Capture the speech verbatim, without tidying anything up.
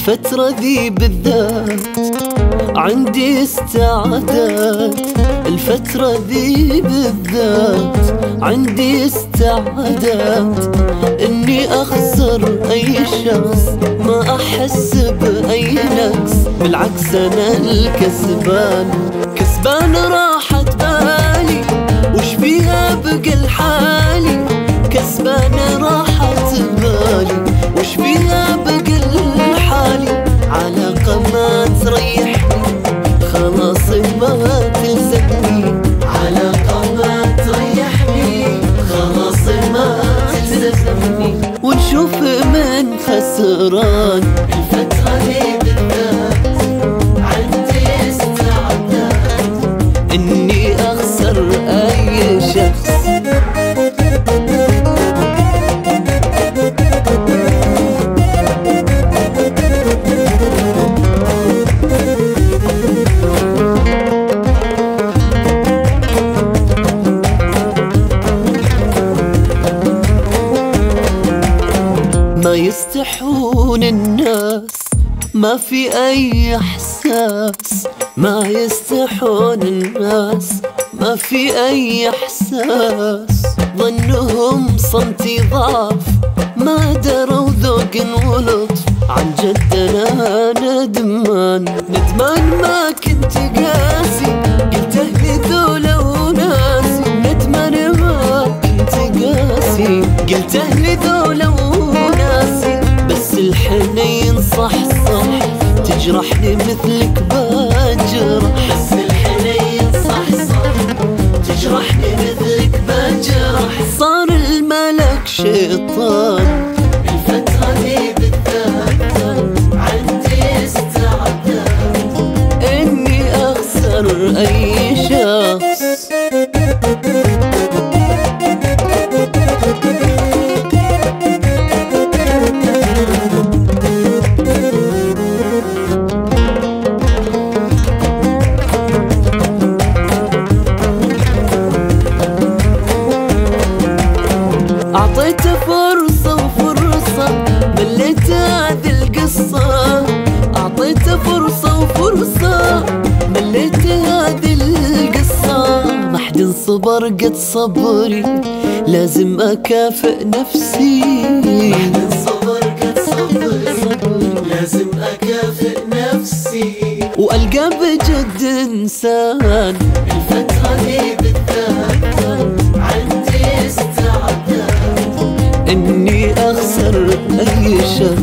الفترة ذي بالذات عندي استعداد، الفترة ذي بالذات عندي استعداد اني اخسر اي شخص، ما احس باي نقص، بالعكس انا الكسبان، كسبان راحة بالي وش فيها بقى لحالي، كسبان راحة بالي وش فيها بقى لحالي، علاقة ما تريحني خلاص ما تلزمني، علاقة ما تريحني خلاص ما تلزمني، ونشوف من خسران. الفترة دي بالذات عندي استعداد اني اخسر اي شخص. ما يستحون الناس، ما في أي إحساس، ما يستحون الناس، ما في أي إحساس، ظنهم صمتي ضعف، ما دروا ذوق ولطف، عن جد أنا ندمان، ندمان ما كنت قاسي، قلت أهلي ذولا وناسي، ندمان ما كنت قاسي، قلت أهلي ذولا وناسي، بس الحنين صح صح تجرحني مثلك بجرح، بس الحنين صح صح تجرحني مثلك بجرح، صار الملك شيطان. الفترة دي بالذات عندي استعداد اني اخسر اي شخص. أعطيته فرصة وفرصة مليت هذه القصة، أعطيته فرصة وفرصة مليت هذه القصة، ما حد صبر قد صبري لازم أكافئ نفسي، ما حد صبر قد صبري لازم أكافئ نفسي، وألقى بجد إنسان. الفترة دي بالذات عندي استعداد اني اخسر اي شخص.